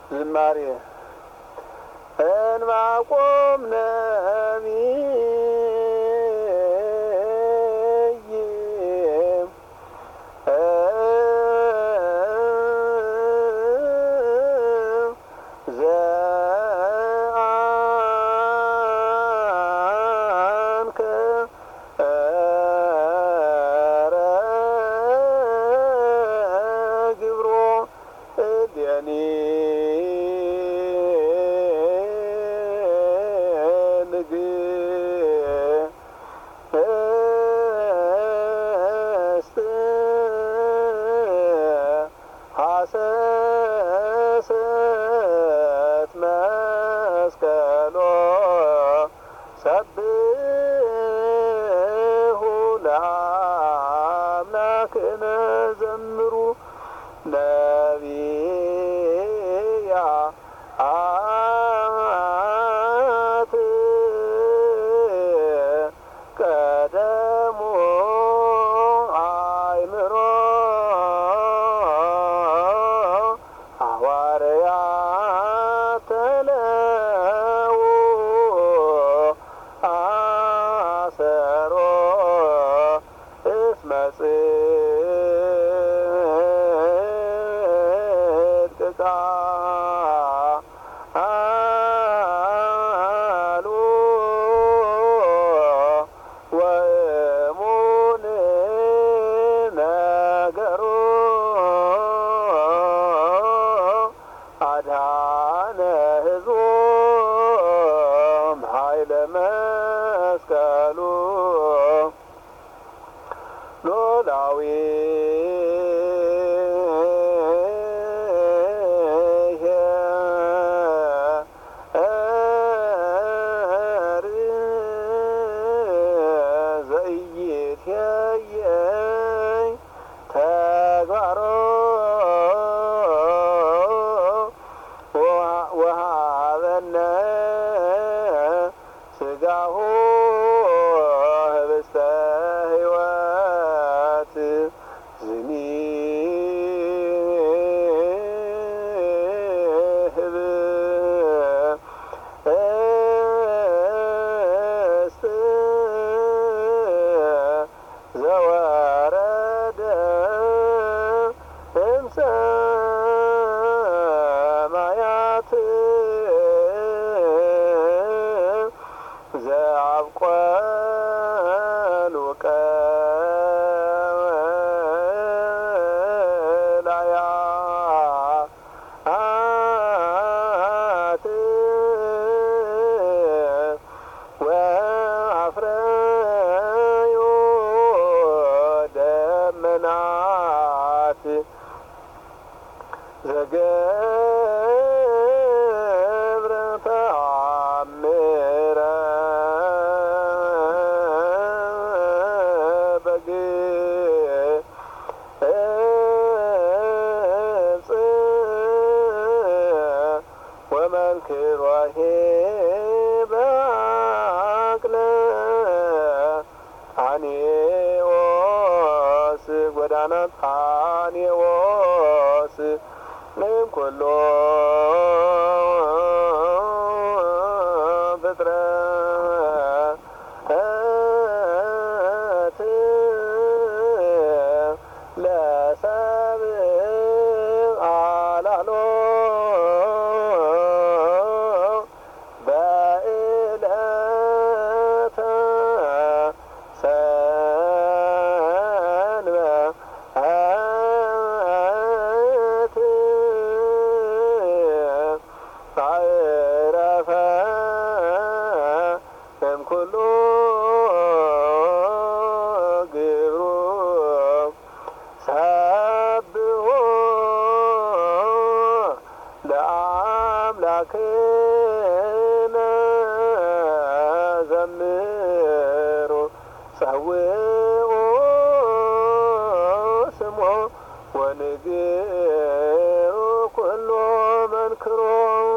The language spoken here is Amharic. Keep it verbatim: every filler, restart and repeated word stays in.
ዝማሬ እንባቆም ነቢይ ዘአንከ ግብሮ እዴኒ ሐሰሰት መስቀሎ ሰብሑ ለአምላክነ ዘምሩ ነቢያት ቀደሙ አእምሮ ሐዋርያት ተለዉ አሰሮ እስመ ጽድቅ ቃሉ ወእሙን ነገሩ አድኃነ ሕዝቦ በኃይለ መስቀሉ ኖላዊ ዘኢይትኄየይ ተግባሮ ወሀበነ ሥጋሁ ህብስተ ሕይወት ዝኒህብ እስት ዘወረደ እምሰማያት ዘአብቆሉ ቀላያት ወአፍረዩ ደመናት ዘገብረ ተአምረ በግብፅ ወመንክሮሄ በአቅለ ጣኔዎስ ጎዳና ጣኔዎስ እምኩሎ ፍጥረት ለሰብእ አላሎ በዕለተ ሰንበት አዕረፈ እምኩሉ ግብሩ ሰብሖ ለአምላክነ ዘምሩ ጸውዖ ስሞ ወንግሩ ኩሎ መንክሮ